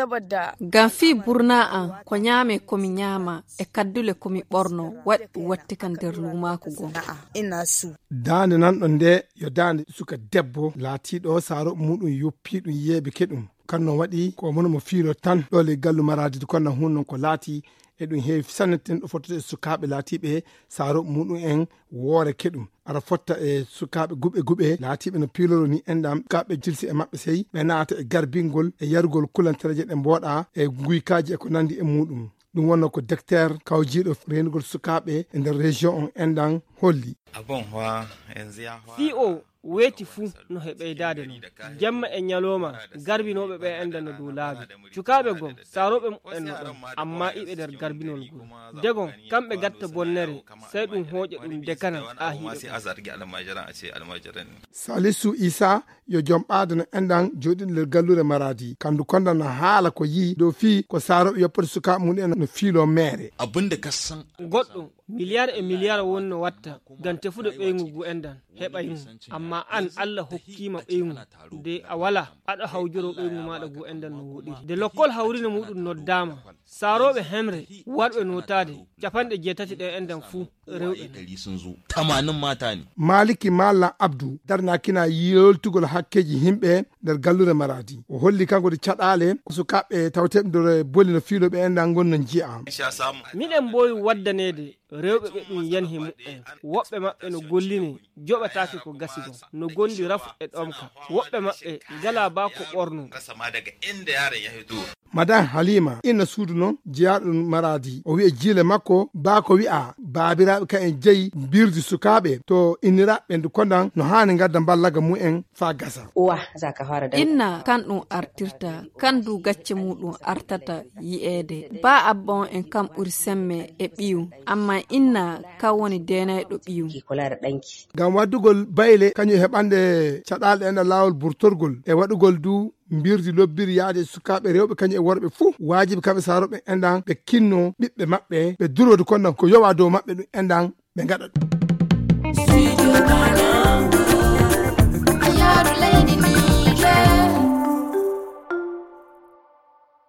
saboda ganfi burna an ko nyame komi nyama e kaddule komi borno watti kan der luma ko go ina su dande nan ɗon nde yo dande suka debbo laatiɗo saaro muɗum yoppi ɗum yeebe keɗum kanno waɗi ko mono mo fiiro tan ɗole gallu maradi kono hunnon ko laati e ɗum heewi sannetten ɗo fottata e sukaaɓe laatiɓe saaro muɗum en woore keɗum ara fotta e sukaaɓe guɓe laatiɓe no piiloro ni endam kaɓe jilsi e maɓɓe sey ɓe naata e garbingol e yarugol kulantereje ɗe mbooɗa e guykaji e ko nandi e muɗum ɗum wonno ko docteur kawjiɗo renugol sukaaɓe e nder région on endan holli fi o weeti fuu no heɓeydade no jemma e ñalowma garbinoɓe ɓe enda no dow laabi cukaɓe gon saroɓe en no ɗon amma iɓe nder garbinol gol degon kamɓe gatta bonnere sey ɗum hooƴa ɗum dekana ha salisu isa yo joom ɓaade no endan joɗiɗo nder gallure maradi kandu konda no haala ko yii dow fii ko saroɓe yoppata sukaɓe mum en no fiilo meere abinde kassan goɗɗo milliard e milliard wonno watta gam tefude ɓeygu gu endan heɓay mum amma an Allah hokkima ɓeygu de a wala aɗa hawjoro ɓeygu maɗa gu endan no woɗiri de lokkol hawrino muɗum noddama saroɓe hemre warɓe notade capanɗe 8 ɗe endan fuu rewɓe 80 matani maliki malla abdou darnakina yoltugol hakkeji himɓe nder gallure maradi o holli kanko de caɗale sukaɓe tawteɓe nder boli no fiilo ɓe endan gonno jiya miɗen mbowi waddanede rewɓe ɓe ɗum yanhi mu'en woɓɓe maɓɓe no golline joɓatake ko gasigo no gondi rafu e ɗomka woɓɓe maɓɓe gala ba ko ɓorno madame halima inna suudu noon jeyaɗo maradi o wi'a jiile makko ba ko wi'a babiraɓe ka en jeeyi birdi sukaɓe to inniraɓe ndu kondan no hani gadda ballaga mu'en fa gasa inna kan ɗum artirta kan du gacce muɗum artata yi'ede ba abbon en kam ɓuri semme e ɓiyu amma inna ka woni denayɗo ɓiyu ngam waddugol bayle kañum heɓande caɗalɗe enda lawol burtorgol e waɗugol du mbirdi lobbiri yaade sukaɓe rewɓe kañum e worɓe fuu wajibi kamɓe saroɓe endan ɓe kinno ɓiɓɓe maɓɓe ɓe durode kondan ko yowa dow maɓɓe ɗum endan ɓe gaɗa ɗum